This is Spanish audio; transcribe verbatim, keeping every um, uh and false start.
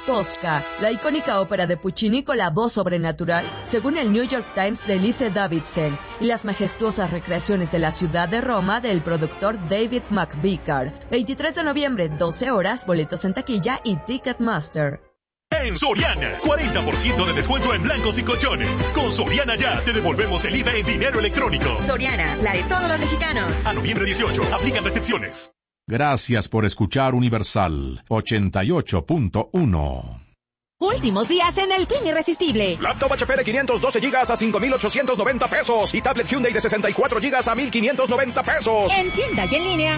Tosca, la icónica ópera de Puccini con la voz sobrenatural, según el New York Times de Lise Davidson, y las majestuosas recreaciones de la ciudad de Roma del productor David McVicar. veintitrés de noviembre, doce horas, boletos en taquilla y Ticketmaster. En Soriana, cuarenta por ciento de descuento en blancos y colchones. Con Soriana Ya, te devolvemos el I V A en dinero electrónico. Soriana, la de todos los mexicanos. A noviembre dieciocho, aplican restricciones. Gracias por escuchar Universal ochenta y ocho punto uno. Últimos días en el Fin Irresistible. Laptop H P de quinientos doce gigas a cinco mil ochocientos noventa pesos y tablet Hyundai de sesenta y cuatro gigas a mil quinientos noventa pesos. En tienda y en línea,